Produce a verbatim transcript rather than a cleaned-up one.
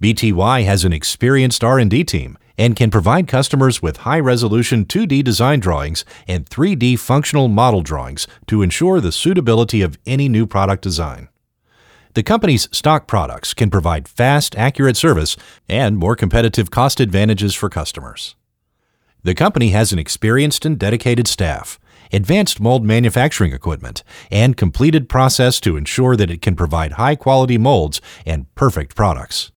B T Y has an experienced R and D team and can provide customers with high-resolution two D design drawings and three D functional model drawings to ensure the suitability of any new product design. The company's stock products can provide fast, accurate service and more competitive cost advantages for customers. The company has an experienced and dedicated staff, advanced mold manufacturing equipment, and completed process to ensure that it can provide high-quality molds and perfect products.